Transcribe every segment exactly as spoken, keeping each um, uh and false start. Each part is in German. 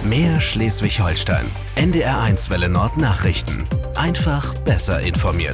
Mehr Schleswig-Holstein. N D R eins Welle Nord Nachrichten. Einfach besser informiert.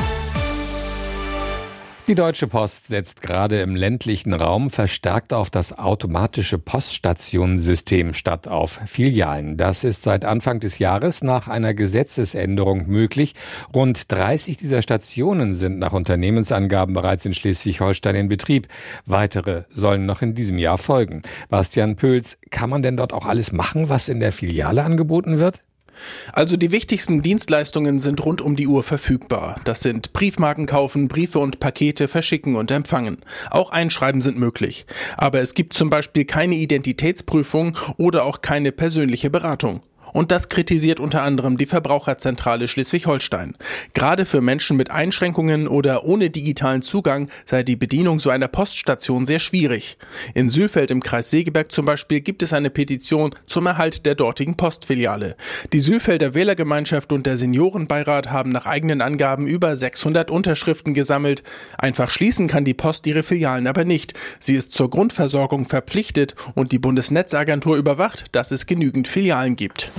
Die Deutsche Post setzt gerade im ländlichen Raum verstärkt auf das automatische Poststationensystem statt auf Filialen. Das ist seit Anfang des Jahres nach einer Gesetzesänderung möglich. Rund dreißig dieser Stationen sind nach Unternehmensangaben bereits in Schleswig-Holstein in Betrieb. Weitere sollen noch in diesem Jahr folgen. Bastian Pöls, kann man denn dort auch alles machen, was in der Filiale angeboten wird? Also die wichtigsten Dienstleistungen sind rund um die Uhr verfügbar. Das sind Briefmarken kaufen, Briefe und Pakete verschicken und empfangen. Auch Einschreiben sind möglich. Aber es gibt zum Beispiel keine Identitätsprüfung oder auch keine persönliche Beratung. Und das kritisiert unter anderem die Verbraucherzentrale Schleswig-Holstein. Gerade für Menschen mit Einschränkungen oder ohne digitalen Zugang sei die Bedienung so einer Poststation sehr schwierig. In Sülfeld im Kreis Segeberg zum Beispiel gibt es eine Petition zum Erhalt der dortigen Postfiliale. Die Sülfelder Wählergemeinschaft und der Seniorenbeirat haben nach eigenen Angaben über sechshundert Unterschriften gesammelt. Einfach schließen kann die Post ihre Filialen aber nicht. Sie ist zur Grundversorgung verpflichtet und die Bundesnetzagentur überwacht, dass es genügend Filialen gibt.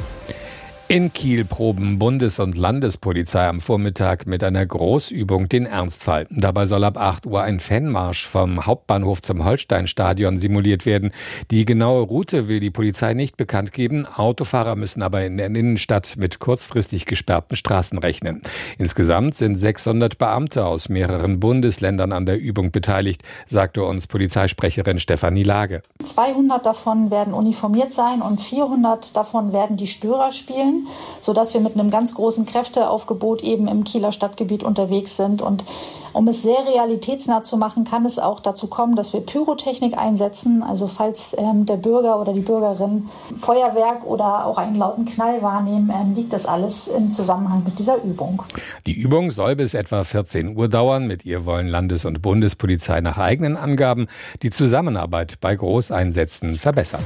In Kiel proben Bundes- und Landespolizei am Vormittag mit einer Großübung den Ernstfall. Dabei soll ab acht Uhr ein Fanmarsch vom Hauptbahnhof zum Holsteinstadion simuliert werden. Die genaue Route will die Polizei nicht bekannt geben. Autofahrer müssen aber in der Innenstadt mit kurzfristig gesperrten Straßen rechnen. Insgesamt sind sechshundert Beamte aus mehreren Bundesländern an der Übung beteiligt, sagte uns Polizeisprecherin Stefanie Lage. zweihundert davon werden uniformiert sein und vierhundert davon werden die Störer spielen, sodass wir mit einem ganz großen Kräfteaufgebot eben im Kieler Stadtgebiet unterwegs sind. Und um es sehr realitätsnah zu machen, kann es auch dazu kommen, dass wir Pyrotechnik einsetzen. Also falls ähm, der Bürger oder die Bürgerin Feuerwerk oder auch einen lauten Knall wahrnehmen, ähm, liegt das alles im Zusammenhang mit dieser Übung. Die Übung soll bis etwa vierzehn Uhr dauern. Mit ihr wollen Landes- und Bundespolizei nach eigenen Angaben die Zusammenarbeit bei Großeinsätzen verbessern.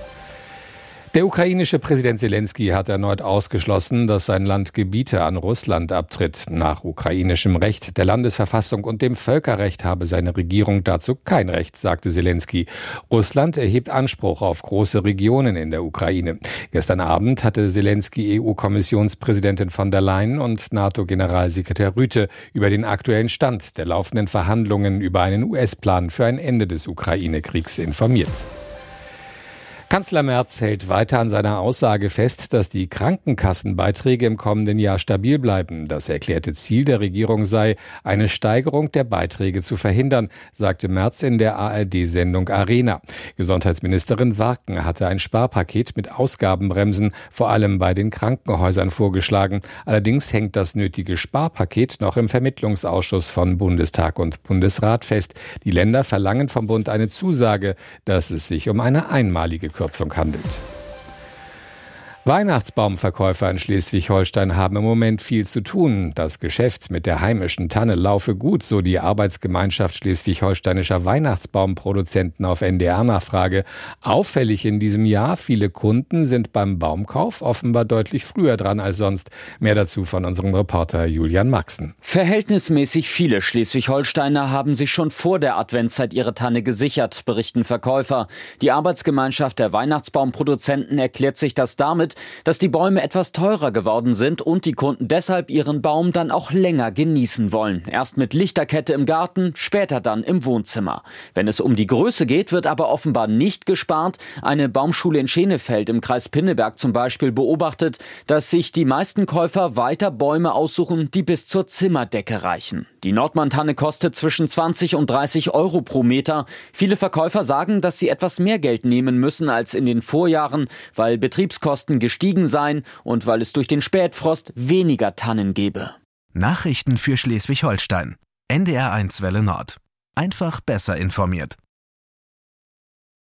Der ukrainische Präsident Selenskyj hat erneut ausgeschlossen, dass sein Land Gebiete an Russland abtritt. Nach ukrainischem Recht, der Landesverfassung und dem Völkerrecht habe seine Regierung dazu kein Recht, sagte Selenskyj. Russland erhebt Anspruch auf große Regionen in der Ukraine. Gestern Abend hatte Selenskyj E U-Kommissionspräsidentin von der Leyen und NATO-Generalsekretär Rüte über den aktuellen Stand der laufenden Verhandlungen über einen U S-Plan für ein Ende des Ukraine-Kriegs informiert. Kanzler Merz hält weiter an seiner Aussage fest, dass die Krankenkassenbeiträge im kommenden Jahr stabil bleiben. Das erklärte Ziel der Regierung sei, eine Steigerung der Beiträge zu verhindern, sagte Merz in der A R D-Sendung Arena. Gesundheitsministerin Warken hatte ein Sparpaket mit Ausgabenbremsen, vor allem bei den Krankenhäusern, vorgeschlagen. Allerdings hängt das nötige Sparpaket noch im Vermittlungsausschuss von Bundestag und Bundesrat fest. Die Länder verlangen vom Bund eine Zusage, dass es sich um eine einmalige Kürzung handelt. Weihnachtsbaumverkäufer in Schleswig-Holstein haben im Moment viel zu tun. Das Geschäft mit der heimischen Tanne laufe gut, so die Arbeitsgemeinschaft schleswig-holsteinischer Weihnachtsbaumproduzenten auf N D R-Nachfrage. Auffällig in diesem Jahr, viele Kunden sind beim Baumkauf offenbar deutlich früher dran als sonst. Mehr dazu von unserem Reporter Julian Maxen. Verhältnismäßig viele Schleswig-Holsteiner haben sich schon vor der Adventszeit ihre Tanne gesichert, berichten Verkäufer. Die Arbeitsgemeinschaft der Weihnachtsbaumproduzenten erklärt sich das damit, dass die Bäume etwas teurer geworden sind und die Kunden deshalb ihren Baum dann auch länger genießen wollen. Erst mit Lichterkette im Garten, später dann im Wohnzimmer. Wenn es um die Größe geht, wird aber offenbar nicht gespart. Eine Baumschule in Schenefeld im Kreis Pinneberg zum Beispiel beobachtet, dass sich die meisten Käufer weiter Bäume aussuchen, die bis zur Zimmerdecke reichen. Die Nordmann-Tanne kostet zwischen zwanzig und dreißig Euro pro Meter. Viele Verkäufer sagen, dass sie etwas mehr Geld nehmen müssen als in den Vorjahren, weil Betriebskosten gestiegen seien und weil es durch den Spätfrost weniger Tannen gebe. Nachrichten für Schleswig-Holstein. N D R eins Welle Nord. Einfach besser informiert.